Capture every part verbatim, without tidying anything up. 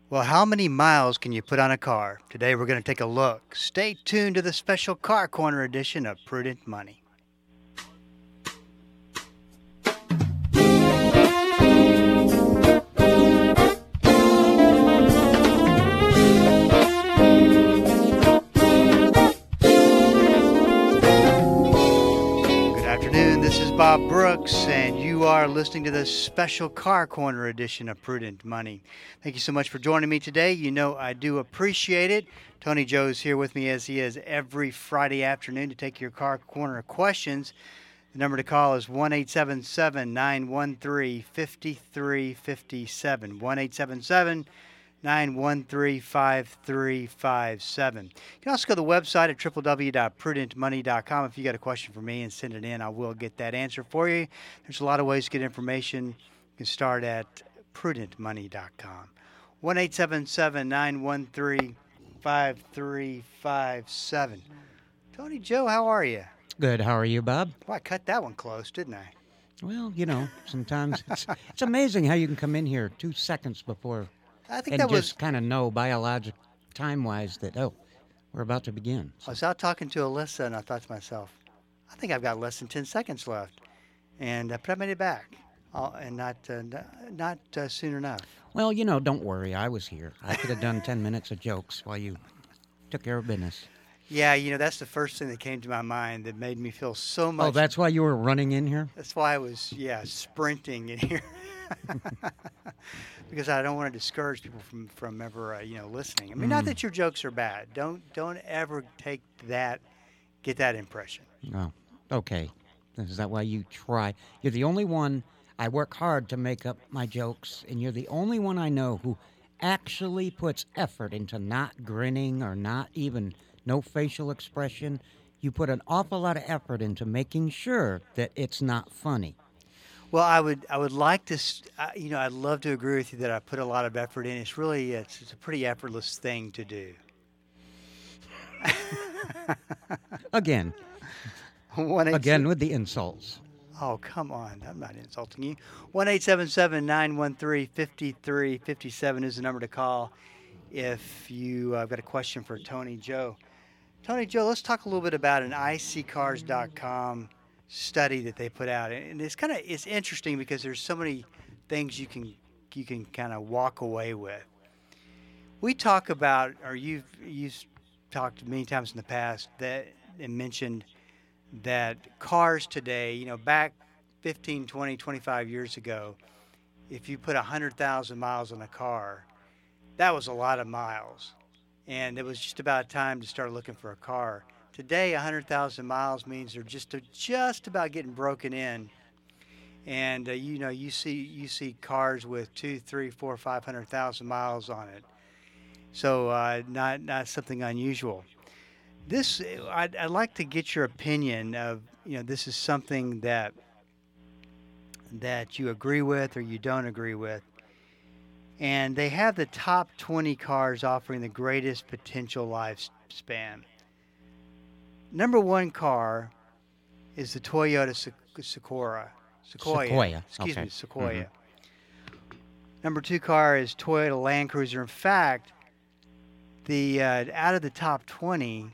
Well, how many miles can you put on a car? Today we're going to take a look. Stay tuned to the special Car Corner edition of Prudent Money. Good afternoon, this is Bob Brooks, and you are listening to the special Car Corner edition of Prudent Money. Thank you so much for joining me today. You know I do appreciate it. Tony Joe's here with me as he is every Friday afternoon to take your Car Corner questions. The number to call is one eight seven seven, nine one three, five three five seven, one eight seven seven, nine one three, five three five seven. You can also go to the website at w w w dot prudent money dot com. If you got a question for me and send it in, I will get that answer for you. There's a lot of ways to get information. You can start at prudent money dot com. one eight seven seven, nine one three, five three five seven. Tony Joe, how are you? Good. How are you, Bob? Well, I cut that one close, didn't I? Well, you know, sometimes it's, it's amazing how you can come in here two seconds before I think and that was. just kind of know biologic time-wise that, oh, we're about to begin. I was out talking to Alyssa, and I thought to myself, I think I've got less than ten seconds left, and uh, but I made it back, uh, and not uh, n- not uh, soon enough. Well, you know, don't worry. I was here. I could have done ten minutes of jokes while you took care of business. Yeah, you know, that's the first thing that came to my mind that made me feel so much. Oh, that's why you were running in here? That's why I was, yeah, sprinting in here. Because I don't want to discourage people from, from ever, uh, you know, listening. I mean, not Mm. that your jokes are bad. Don't don't ever take that, get that impression. Oh, okay. Is that why you try? You're the only one. I work hard to make up my jokes, and you're the only one I know who actually puts effort into not grinning or not even no facial expression. You put an awful lot of effort into making sure that it's not funny. Well, I would I would like to, s- uh, you know, I'd love to agree with you that I put a lot of effort in. It's really, it's, it's a pretty effortless thing to do. Again, One eight again with the insults. Oh, come on. I'm not insulting you. one eight seven seven, nine one three, five three five seven is the number to call if you uh, got a question for Tony Joe. Tony Joe, let's talk a little bit about an I C cars dot com study that they put out. And it's kind of it's interesting because there's so many things you can you can kind of walk away with. We talk about, or you've you've talked many times in the past that and mentioned that cars today, you know, back fifteen, twenty, twenty-five years ago, if you put one hundred thousand miles on a car, that was a lot of miles. And it was just about time to start looking for a car. Today, one hundred thousand miles means they're just just about getting broken in. And uh, you know, you see you see cars with two, three, four, five hundred thousand miles on it. So uh, not not something unusual. This I'd, I'd like to get your opinion of, you know, this is something that that you agree with or you don't agree with. And they have the top twenty cars offering the greatest potential lifespan. Number one car is the Toyota Sequ- Sequoia. Sequoia. Sequoia, Excuse okay. me, Sequoia. Number two car is Toyota Land Cruiser. In fact, the uh, out of the top twenty,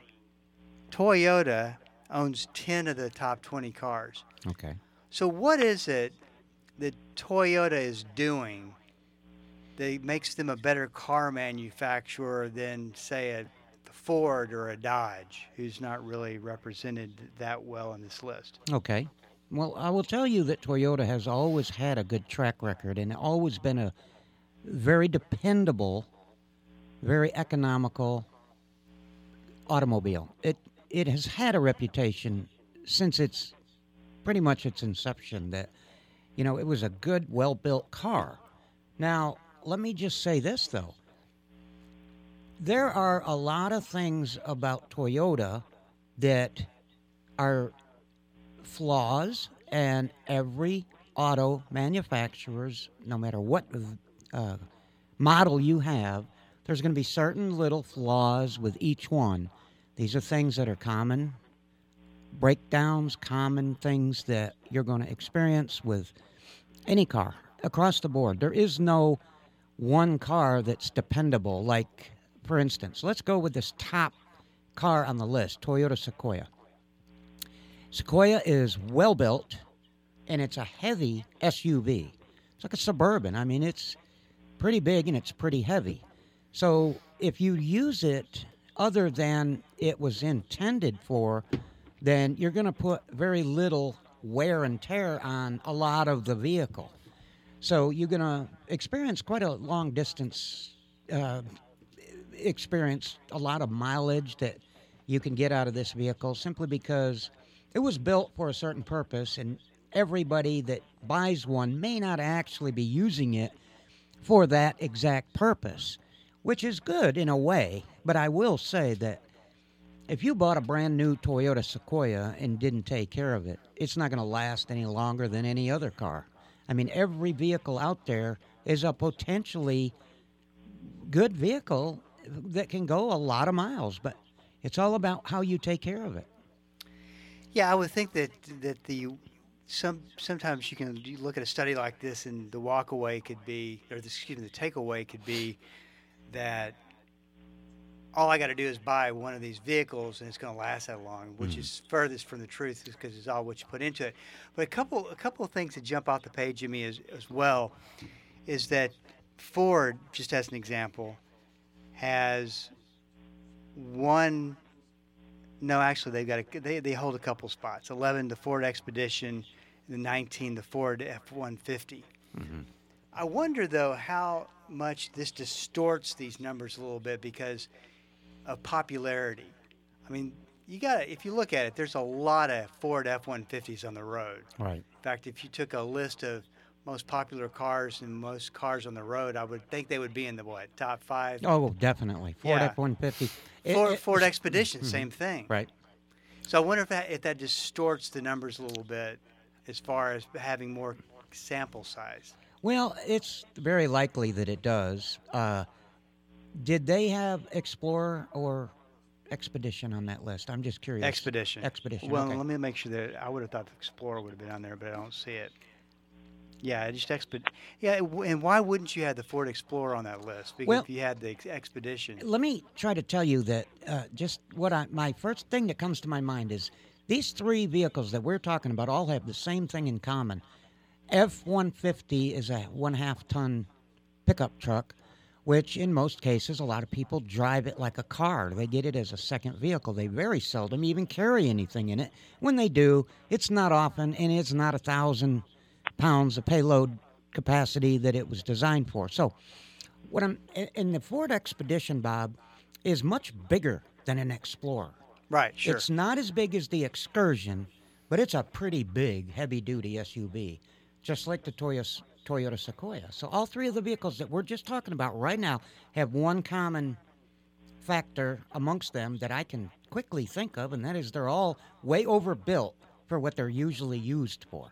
Toyota owns ten of the top twenty cars. Okay. So what is it that Toyota is doing that makes them a better car manufacturer than, say, a Ford or a Dodge, who's not really represented that well in this list? Okay. Well, I will tell you that Toyota has always had a good track record and always been a very dependable, very economical automobile. It it has had a reputation since its pretty much its inception that, you know, it was a good, well-built car. Now, let me just say this, though. There are a lot of things about Toyota that are flaws, and every auto manufacturer's, no matter what uh, model you have, there's going to be certain little flaws with each one. These are things that are common breakdowns, common things that you're going to experience with any car across the board. There is no one car that's dependable. Like, for instance, let's go with this top car on the list, Toyota Sequoia. Sequoia is well built, and it's a heavy S U V. It's like a Suburban. I mean, it's pretty big and it's pretty heavy. So if you use it other than it was intended for, then you're going to put very little wear and tear on a lot of the vehicle. So you're going to experience quite a long distance, uh, experience a lot of mileage that you can get out of this vehicle simply because it was built for a certain purpose, and everybody that buys one may not actually be using it for that exact purpose, which is good in a way. But I will say that if you bought a brand new Toyota Sequoia and didn't take care of it, it's not going to last any longer than any other car. I mean, every vehicle out there is a potentially good vehicle that can go a lot of miles, but it's all about how you take care of it. Yeah, I would think that that the some sometimes you can you look at a study like this, and the walkaway could be, or the, excuse me, the takeaway could be that all I got to do is buy one of these vehicles and it's going to last that long, which mm. is furthest from the truth, because it's all what you put into it. But a couple a couple of things that jump off the page at me as as well is that Ford, just as an example, has one. No, actually, they've got a, they they hold a couple spots. eleven, the Ford Expedition, and the nineteen, the Ford F one fifty. Mm-hmm. I wonder though how much this distorts these numbers a little bit because of popularity. I mean, you got to if you look at it, there's a lot of Ford F one fifties on the road. Right. In fact, if you took a list of most popular cars and most cars on the road, I would think they would be in the what top five. Oh, definitely. Ford yeah. F one fifty. Ford, it, Ford Expedition, mm-hmm. same thing. Right. So I wonder if that if that distorts the numbers a little bit as far as having more sample size. Well, it's very likely that it does. Uh, did they have Explorer or Expedition on that list? I'm just curious. Expedition. Expedition. Well, okay. let me make sure that I would have thought the Explorer would have been on there, but I don't see it. Yeah, just Exped. Yeah, and why wouldn't you have the Ford Explorer on that list? Because well, if you had the Expedition. Let me try to tell you that uh, just what I my first thing that comes to my mind is these three vehicles that we're talking about all have the same thing in common. F one fifty is a one-half ton pickup truck, which in most cases a lot of people drive it like a car. They get it as a second vehicle. They very seldom even carry anything in it. When they do, it's not often, and it's not a thousand pounds of payload capacity that it was designed for. So what I'm in the Ford Expedition, Bob, is much bigger than an Explorer. Right, sure. It's not as big as the Excursion, but it's a pretty big, heavy-duty S U V, just like the Toyota, Toyota Sequoia. So all three of the vehicles that we're just talking about right now have one common factor amongst them that I can quickly think of, and that is they're all way overbuilt for what they're usually used for.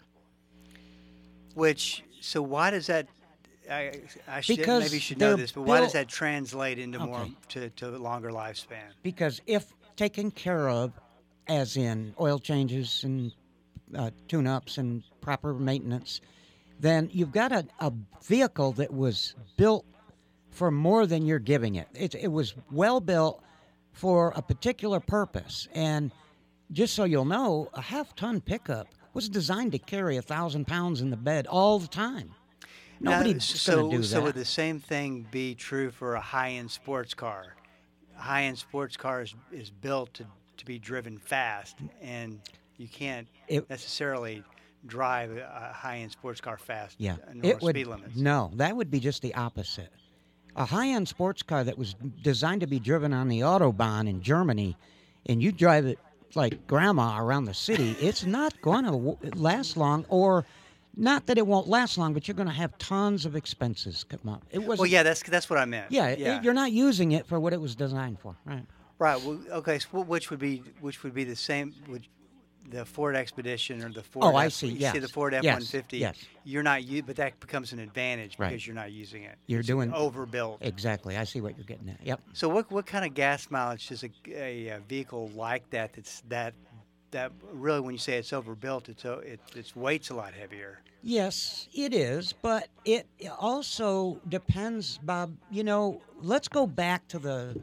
Which, so why does that, I, I should, because maybe should know this, but why built, does that translate into okay. more, to, to a longer lifespan? Because if taken care of, as in oil changes and uh, tune-ups and proper maintenance, then you've got a, a vehicle that was built for more than you're giving it. It, it was well built for a particular purpose. And just so you'll know, a half-ton pickup was designed to carry a thousand pounds in the bed all the time. Nobody's so, going to do that. So would the same thing be true for a high-end sports car? A high-end sports car is, is built to, to be driven fast, and you can't it, necessarily drive a high-end sports car fast. Yeah, it would, speed limits. No, that would be just the opposite. A high-end sports car that was designed to be driven on the Autobahn in Germany, and you drive it like grandma around the city, it's not going to w- last long, or not that it won't last long, but you're going to have tons of expenses come up. It was well, yeah, that's that's what I meant. Yeah, yeah. It, you're not using it for what it was designed for, right? Right. Well, okay. So which would be which would be the same? Would, the Ford Expedition or the Ford? Oh, F, I see. You yes. see the Ford F one fifty. Yes. You're not you, but that becomes an advantage because right. you're not using it. You're it's doing overbuilt. Exactly. I see what you're getting at. Yep. So what what kind of gas mileage does a, a, a vehicle like that that's that that really, when you say it's overbuilt, it's o- it, its weight's a lot heavier. Yes, it is, but it also depends, Bob. You know, let's go back to the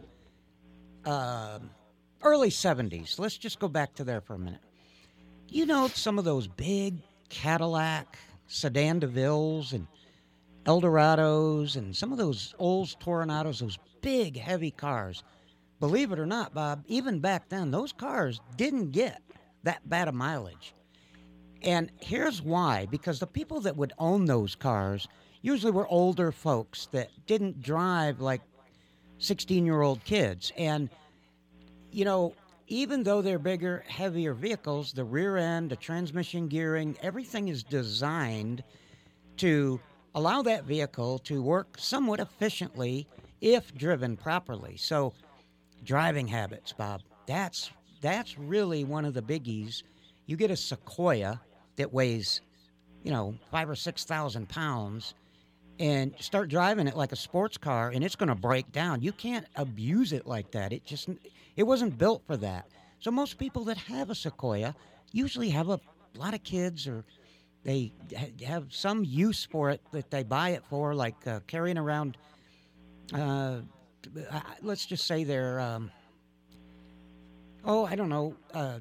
uh, early seventies. Let's just go back to there for a minute. You know, some of those big Cadillac Sedan DeVilles and Eldorados and some of those old Toronados, those big, heavy cars. Believe it or not, Bob, even back then, those cars didn't get that bad a mileage. And here's why. Because the people that would own those cars usually were older folks that didn't drive like sixteen-year-old kids. And, you know, even though they're bigger, heavier vehicles, the rear end, the transmission gearing, everything is designed to allow that vehicle to work somewhat efficiently if driven properly. So driving habits, Bob, that's that's really one of the biggies. You get a Sequoia that weighs, you know, five or six thousand pounds, and start driving it like a sports car, and it's going to break down. You can't abuse it like that. It just it wasn't built for that. So most people that have a Sequoia usually have a lot of kids, or they ha- have some use for it that they buy it for, like uh, carrying around. Uh, uh, let's just say they're, um, oh, I don't know. Uh,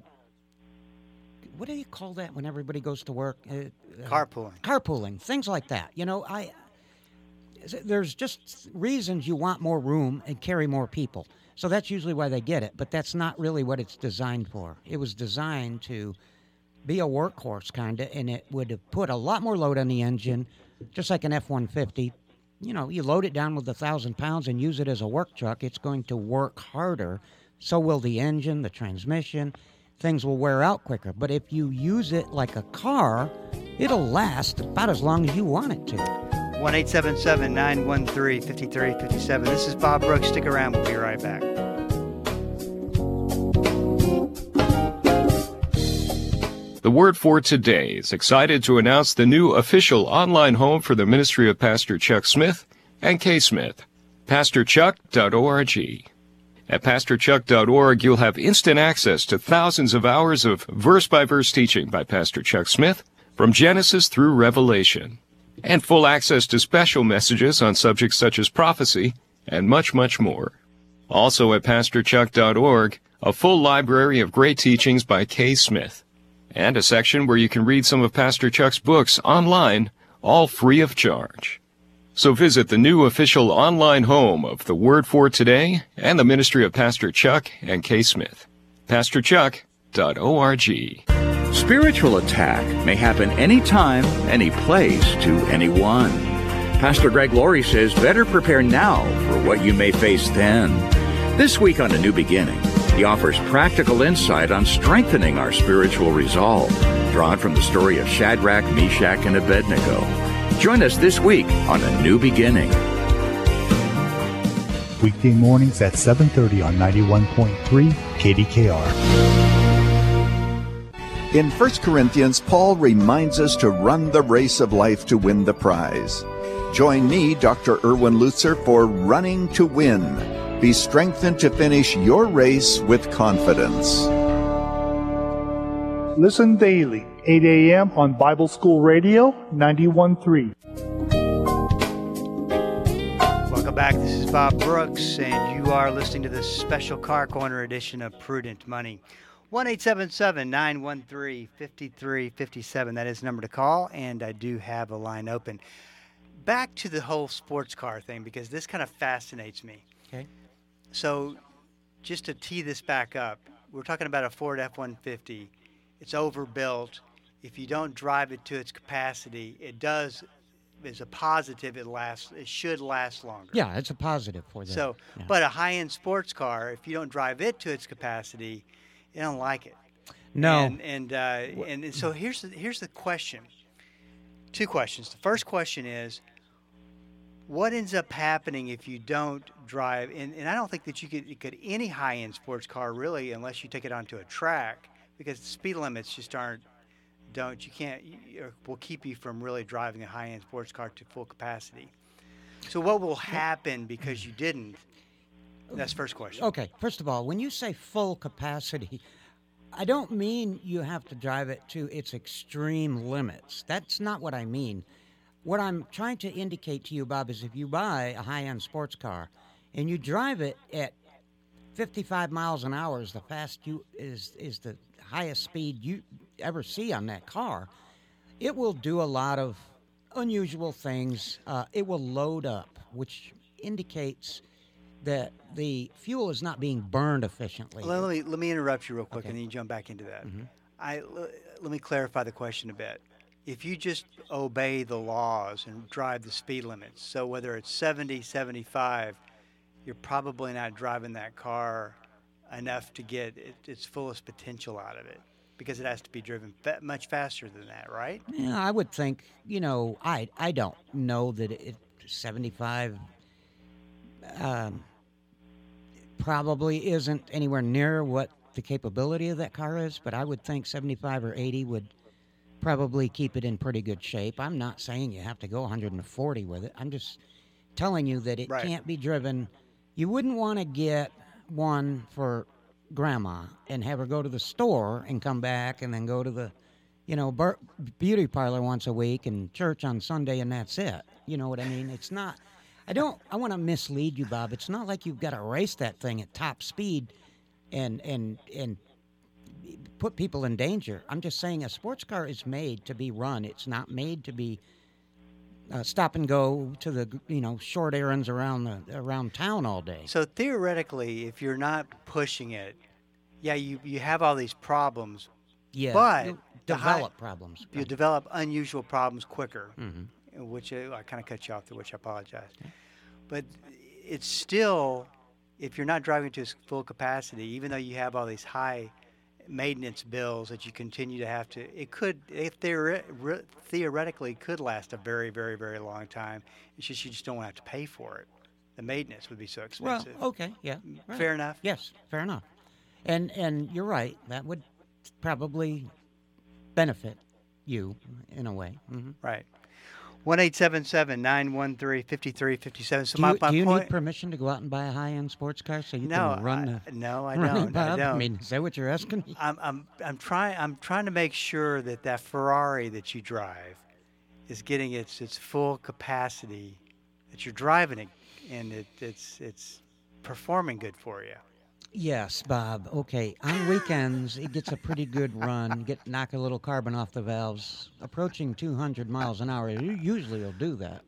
what do you call that when everybody goes to work? Uh, uh, Carpooling. Carpooling, things like that. You know, I there's just reasons you want more room and carry more people. So that's usually why they get it, but that's not really what it's designed for. It was designed to be a workhorse, kind of, and it would have put a lot more load on the engine, just like an F one fifty. You know, you load it down with a thousand pounds and use it as a work truck, it's going to work harder. So will the engine, the transmission. Things will wear out quicker. But if you use it like a car, it'll last about as long as you want it to. one eight seven seven, nine one three, five three five seven. This is Bob Brooks. Stick around. We'll be right back. The Word for Today is excited to announce the new official online home for the ministry of Pastor Chuck Smith and Kay Smith, pastor chuck dot org. At pastor chuck dot org, you'll have instant access to thousands of hours of verse-by-verse teaching by Pastor Chuck Smith from Genesis through Revelation, and full access to special messages on subjects such as prophecy and much, much more. Also at pastor chuck dot org, a full library of great teachings by Kay Smith, and a section where you can read some of Pastor Chuck's books online, all free of charge. So visit the new official online home of the Word for Today and the ministry of Pastor Chuck and Kay Smith, pastor chuck dot org. Spiritual attack may happen anytime, any place, to anyone. Pastor Greg Laurie says better prepare now for what you may face then. This week on A New Beginning, he offers practical insight on strengthening our spiritual resolve, drawn from the story of Shadrach, Meshach, and Abednego. Join us this week on A New Beginning. Weekday mornings at seven thirty on ninety-one point three K D K R. In First Corinthians, Paul reminds us to run the race of life to win the prize. Join me, Doctor Erwin Lutzer, for Running to Win. Be strengthened to finish your race with confidence. Listen daily, eight a.m. on Bible School Radio, ninety-one point three. Welcome back. This is Bob Brooks, and you are listening to this special Car Corner edition of Prudent Money. one eight seven seven, nine one three, five three five seven. That is the number to call, and I do have a line open. Back to the whole sports car thing, because this kind of fascinates me. Okay. So just to tee this back up, we're talking about a Ford F one fifty. It's overbuilt. If you don't drive it to its capacity, it does, as a positive, it lasts. It should last longer. Yeah, it's a positive for that. So, yeah. but a high-end sports car, if you don't drive it to its capacity, you don't like it. No. And and uh, and, and so here's the, here's the question. Two questions. The first question is, what ends up happening if you don't drive? And, and I don't think that you could, you could any high-end sports car really, unless you take it onto a track, because the speed limits just aren't. Don't you can't you, will keep you from really driving a high-end sports car to full capacity. So what will happen because you didn't? That's the first question. Okay, first of all, when you say full capacity, I don't mean you have to drive it to its extreme limits. That's not what I mean. What I'm trying to indicate to you, Bob, is if you buy a high-end sports car and you drive it at fifty-five miles an hour is the fast you is is the highest speed you ever see on that car, it will do a lot of unusual things. Uh, it will load up, which indicates that the fuel is not being burned efficiently. Let, let me let me interrupt you real quick, Okay. and then you jump back into that. Mhm. I l- let me clarify the question a bit. If you just obey the laws and drive the speed limits, so whether it's seventy, seventy-five, you're probably not driving that car enough to get it, its fullest potential out of it, because it has to be driven fa- much faster than that, right? Yeah, I would think, you know, I I don't know that it seventy-five um, probably isn't anywhere near what the capability of that car is, but I would think seventy-five or eighty would probably keep it in pretty good shape. I'm not saying you have to go one hundred forty with it. I'm just telling you that it Right. can't be driven. You wouldn't want to get one for grandma and have her go to the store and come back and then go to the, you know, bur- beauty parlor once a week and church on Sunday and that's it. You know what I mean? It's not. I don't. I want to mislead you, Bob. It's not like you've got to race that thing at top speed and and and put people in danger. I'm just saying a sports car is made to be run. It's not made to be uh, stop and go to the, you know, short errands around the around town all day. So theoretically, if you're not pushing it, yeah, you, you have all these problems, Yeah, but you'll the high- develop problems. you develop unusual problems quicker. Mhm. Which uh, I kind of cut you off there, which I apologize. But it's still, if you're not driving to its full capacity, even though you have all these high maintenance bills that you continue to have to, it could, it theore- re- theoretically could last a very, very, very long time. It's just you just don't have to pay for it. The maintenance would be so Well, expensive. okay, yeah, right. Fair enough. Yes, fair enough. And and you're right. That would probably benefit you in a way. hmm Right. one eight seven seven, nine one three, five three five seven. So Do my, you, my do you point, need permission to go out and buy a high-end sports car so you no, can run I, the no, I run it, don't. I Bob? don't. mean, is that what you're asking me? I'm I'm I'm trying I'm trying to make sure that that Ferrari that you drive is getting its its full capacity, that you're driving it, and it, it's it's performing good for you. Yes, Bob. Okay, on weekends it gets a pretty good run. Get knock a little carbon off the valves, approaching two hundred miles an hour. You usually will do that.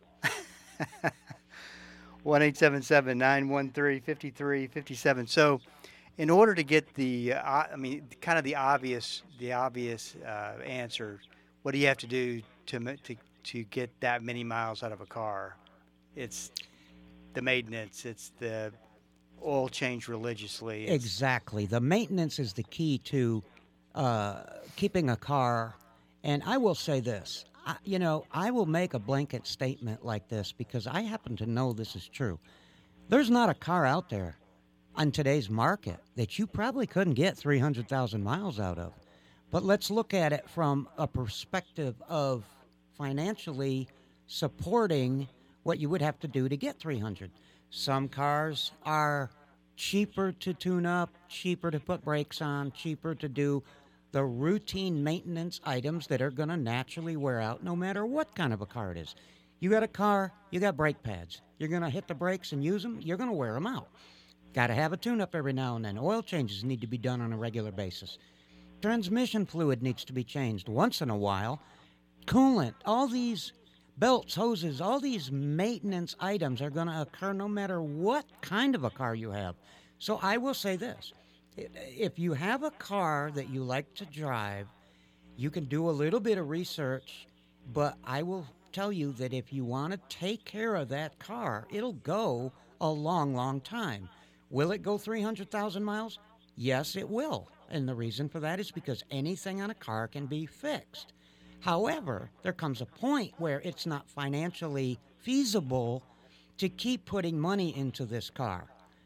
one eight seven seven, nine one three, five three five seven. So, in order to get the, uh, I mean, kind of the obvious, the obvious uh, answer, what do you have to do to ma- to to get that many miles out of a car? It's the maintenance. It's the oil change religiously. It's, Exactly. The maintenance is the key to uh, keeping a car. And I will say this, I, you know, I will make a blanket statement like this because I happen to know this is true. There's not a car out there on today's market that you probably couldn't get three hundred thousand miles out of. But let's look at it from a perspective of financially supporting what you would have to do to get three hundred. Some cars are cheaper to tune up, cheaper to put brakes on, cheaper to do the routine maintenance items that are going to naturally wear out no matter what kind of a car it is. You got a car, you got brake pads. You're going to hit the brakes and use them, you're going to wear them out. Got to have a tune-up every now and then. Oil changes need to be done on a regular basis. Transmission fluid needs to be changed once in a while. Coolant, all these belts, hoses, all these maintenance items are going to occur no matter what kind of a car you have. So I will say this. If you have a car that you like to drive, you can do a little bit of research, but I will tell you that if you want to take care of that car, it'll go a long, long time. Will it go three hundred thousand miles? Yes, it will. And the reason for that is because anything on a car can be fixed. However, there comes a point where it's not financially feasible to keep putting money into this car.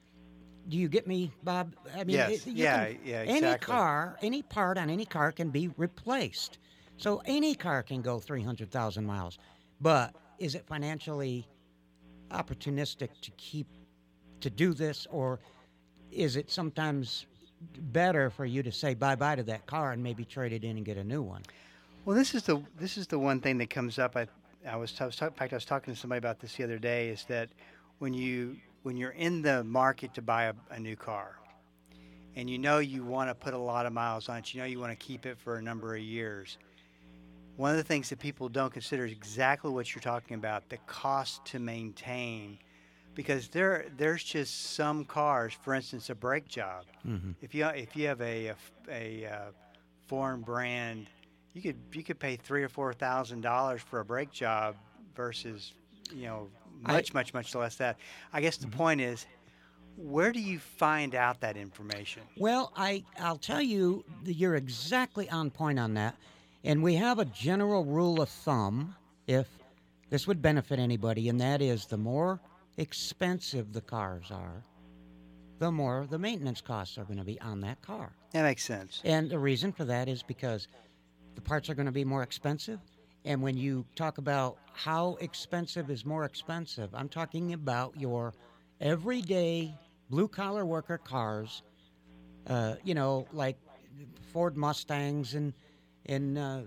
Do you get me, Bob? I mean, Yes. you Yeah, can- yeah, Any exactly. car, any part on any car can be replaced. So any car can go three hundred thousand miles. But is it financially opportunistic to keep to do this, or is it sometimes better for you to say bye-bye to that car and maybe trade it in and get a new one. Well, this is the this is the one thing that comes up. I I was, I was talk, in fact I was talking to somebody about this the other day. Is that when you when you're in the market to buy a, a new car, and you know you want to put a lot of miles on it, you know you want to keep it for a number of years. One of the things that people don't consider is exactly what you're talking about, the cost to maintain. Because there, there's just some cars, for instance, a brake job. Mm-hmm. If you if you have a a, a, uh foreign brand, you could you could pay three or four thousand dollars for a brake job versus, you know, much I, much much less that. I guess the mm-hmm. point is, where do you find out that information? Well, I I'll tell you, that you're exactly on point on that, and we have a general rule of thumb, if this would benefit anybody, and that is the more expensive the cars are, the more the maintenance costs are going to be on that car. That makes sense. And the reason for that is because the parts are going to be more expensive. And when you talk about how expensive is more expensive, I'm talking about your everyday blue-collar worker cars, uh, you know, like Ford Mustangs and, and uh,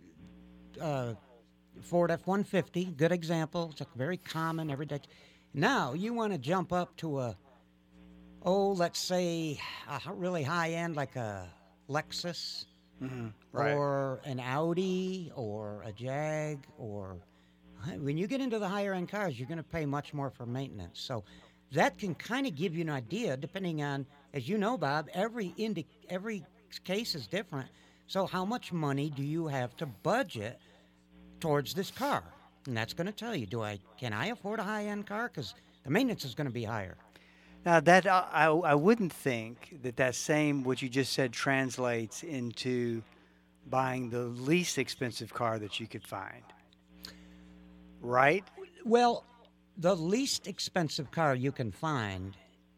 uh, Ford F one fifty, good example. It's a very common everyday. Now, you want to jump up to a, oh, let's say a really high-end, like a Lexus, mm-hmm. Right. or an Audi, or a Jag, or when you get into the higher-end cars, you're going to pay much more for maintenance. So that can kind of give you an idea, depending on, as you know, Bob, every indi- every case is different. So how much money do you have to budget towards this car? And that's going to tell you, do I can I afford a high-end car? Because the maintenance is going to be higher. Now, that uh, I, I wouldn't think that that same, what you just said, translates into buying the least expensive car that you could find. Right? Well, the least expensive car you can find,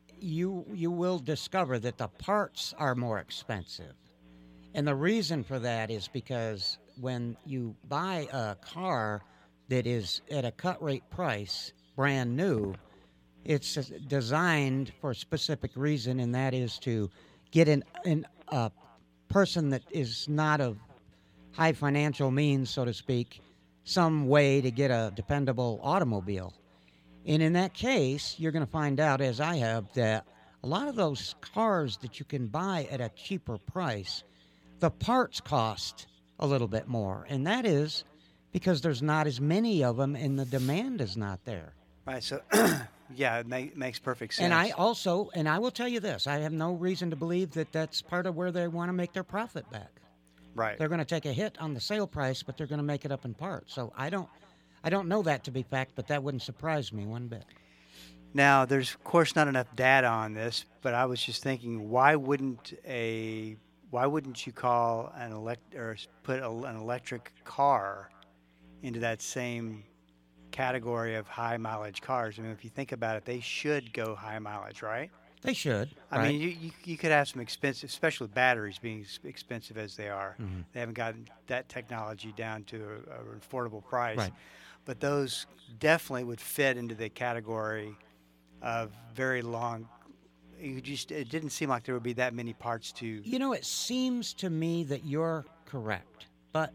you you will discover that the parts are more expensive. And the reason for that is because when you buy a car that is at a cut rate price, brand new, it's designed for a specific reason, and that is to get an, an a person that is not of high financial means, so to speak, some way to get a dependable automobile. And in that case, you're going to find out, as I have, that a lot of those cars that you can buy at a cheaper price, the parts cost a little bit more, and that is because there's not as many of them and the demand is not there. Right, so, yeah, it make, makes perfect sense. And I also, and I will tell you this, I have no reason to believe that that's part of where they want to make their profit back. Right. They're going to take a hit on the sale price, but they're going to make it up in parts. So I don't, I don't know that to be fact, but that wouldn't surprise me one bit. Now, there's, of course, not enough data on this, but I was just thinking, why wouldn't a, why wouldn't you call an elect, or put a, an electric car into that same category of high mileage cars? I mean, if you think about it, they should go high mileage, right? They should. I right? mean, you, you you could have some expensive, especially with batteries being as expensive as they are. Mm-hmm. They haven't gotten that technology down to an affordable price. Right. But those definitely would fit into the category of very long. You just it didn't seem like there would be that many parts to. You know, it seems to me that you're correct, but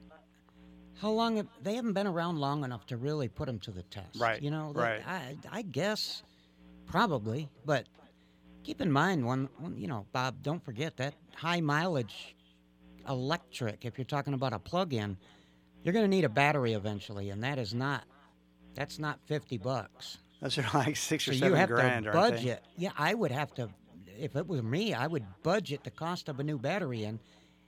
how long have, they haven't been around long enough to really put them to the test. Right. You know, they, right. I, I guess probably, but keep in mind one, one, you know, Bob, don't forget that high mileage electric, if you're talking about a plug-in, you're going to need a battery eventually, and that is not, that's not fifty bucks. Those are like six so or seven you have grand, to aren't budget. Yeah, I would have to, if it was me, I would budget the cost of a new battery in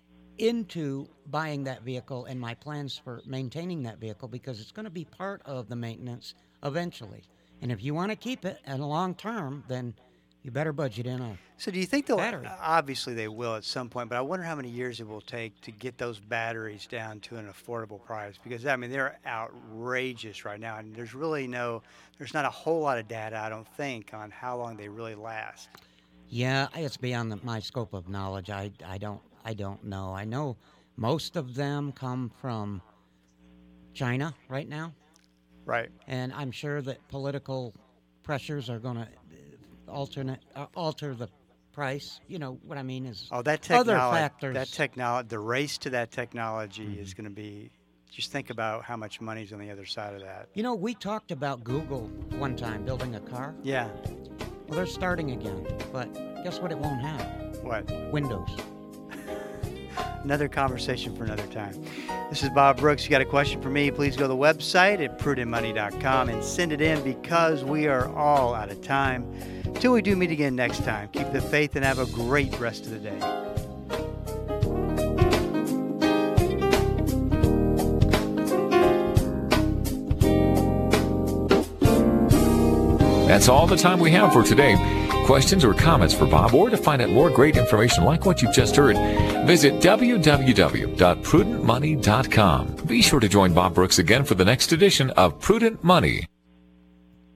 into buying that vehicle and my plans for maintaining that vehicle, because it's going to be part of the maintenance eventually. And if you want to keep it in the long term, then you better budget in a So do you think they'll, battery. obviously they will at some point, but I wonder how many years it will take to get those batteries down to an affordable price, because, I mean, they're outrageous right now, and there's really no, there's not a whole lot of data, I don't think, on how long they really last. Yeah, it's beyond the, my scope of knowledge. I, I don't I don't know. I know most of them come from China right now. Right. And I'm sure that political pressures are going to alternate uh, alter the price. You know what I mean is Oh, that other technology, factors. that technology, the race to that technology mm-hmm. is going to be, just think about how much money's on the other side of that. You know, we talked about Google one time building a car. Yeah. Well, they're starting again, but guess what it won't have? What? Windows. Another conversation for another time. This is Bob Brooks. You got a question for me, please go to the website at prudent money dot com and send it in, because we are all out of time. Till we do meet again next time, keep the faith and have a great rest of the day. That's all the time we have for today. Questions or comments for Bob, or to find out more great information like what you've just heard, visit w w w dot prudent money dot com. Be sure to join Bob Brooks again for the next edition of Prudent Money.